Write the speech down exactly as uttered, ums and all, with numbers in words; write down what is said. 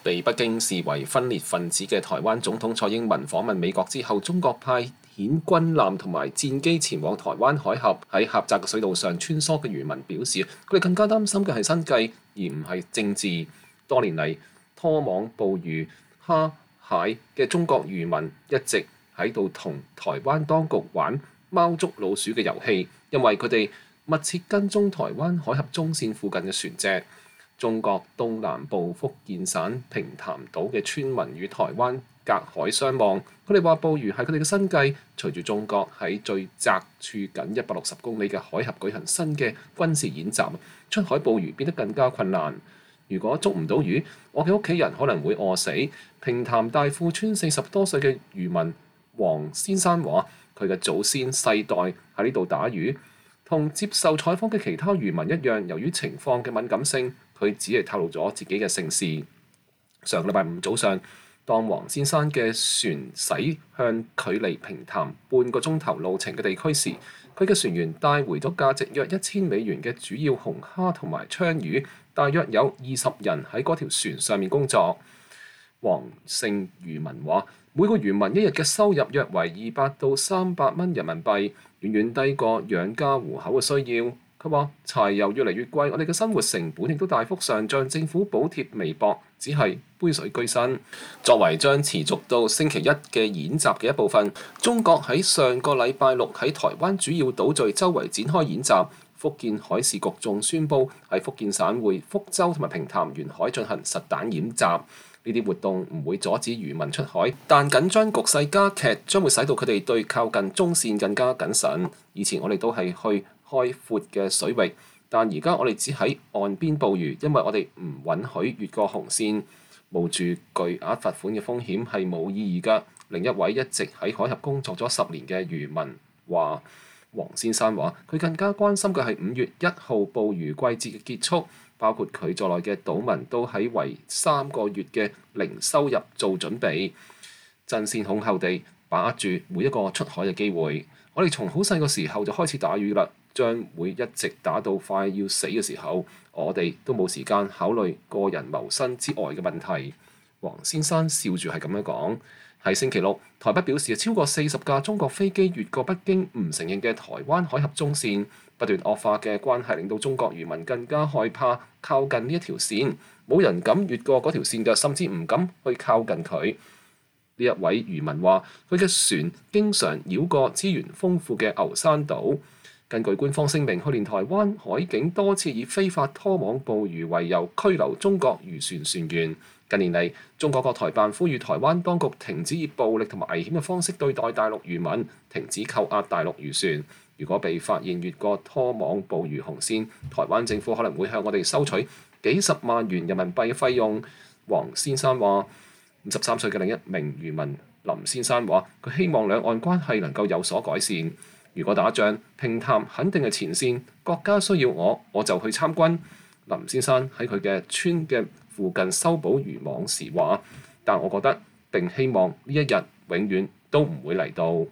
被北京視為分裂分子嘅台灣總統蔡英文訪問美國之後，中國派遣軍艦同埋戰機前往台灣海峽，喺狹窄嘅水道上穿梭嘅漁民表示，佢哋更加擔心嘅係生計，而唔係政治。多年嚟拖網捕魚蝦蟹嘅中國漁民一直喺度同台灣當局玩貓捉老鼠嘅遊戲，因為佢哋密切跟蹤台灣海峽中線附近嘅船隻。中國東南部福建省平潭島嘅村民與台灣隔海相望，佢哋話捕魚係佢哋嘅生計。隨住中國喺最窄處僅一百六十公里嘅海峽舉行新嘅軍事演習，出海捕魚變得更加困難。如果捉唔到魚，我嘅屋企人可能會餓死。平潭大富村四十多歲嘅漁民黃先生話：佢嘅祖先世代喺呢度打魚，同接受採訪嘅其他漁民一樣，由於情況嘅敏感性，佢只係透露咗自己嘅姓氏。上個禮拜五早上，當黃先生嘅船駛向距離平潭半個鐘頭路程嘅地區時，佢嘅船員帶回咗價值約一千美元嘅主要紅蝦同埋鯧魚，大約有二十人喺嗰條船上面工作。黃姓漁民話：每個漁民一日嘅收入約為二百到三百蚊人民幣，遠遠低過養家糊口嘅需要。佢話柴油越嚟越貴，我哋嘅生活成本亦都大幅上漲，政府補貼微薄，只係杯水車薪。作為將持續到星期一嘅演習嘅一部分，中國喺上個禮拜六喺台灣主要島嶼周圍展開演習。福建海事局仲宣布喺福建省會福州同埋平潭沿海進行實彈演習。呢啲活動唔會阻止漁民出海，但緊張局勢加劇，將會使到佢哋對靠近中線更加謹慎。以前我哋都係去開闊嘅水域，但而家我哋只喺岸邊捕魚，因為我哋唔允許越過紅線，冒住巨額罰款嘅風險係冇意義㗎。另一位一直喺海峽工作咗十年嘅漁民話：黃先生話佢更加關心嘅係五月一號捕魚季節嘅結束，包括佢在內嘅島民都喺為三個月嘅零收入做準備，爭先恐後地把握住每一個出海嘅機會。我哋從好細個時候就開始打魚啦，將會一直打到快要死嘅時候，我哋都冇時間考慮個人謀生之外嘅問題。黃先生笑住係咁樣講。喺星期六，台北表示超過四十架中國飛機越過北京唔承認嘅台灣海峽中線，不斷惡化嘅關係令到中國漁民更加害怕靠近呢一條線，冇人敢越過嗰條線嘅，甚至唔敢去靠近佢。呢一位漁民話：佢嘅船經常繞過資源豐富嘅牛山島。根據官方聲明，去年台灣海警多次以非法拖網捕魚為由拘留中國漁船船員。近年嚟，中國各台辦呼籲台灣當局停止以暴力同埋危險嘅方式對待大陸漁民，停止扣押大陸漁船。如果被發現越過拖網捕魚紅線，台灣政府可能會向我哋收取幾十萬元人民幣嘅費用。黃先生話：五十三歲嘅另一名漁民林先生話：佢希望兩岸關係能夠有所改善。如果打仗，平潭肯定係前線，國家需要我，我就去參軍。林先生喺佢嘅村嘅附近修補漁網時話：但我覺得並希望呢一日永遠都唔會嚟到。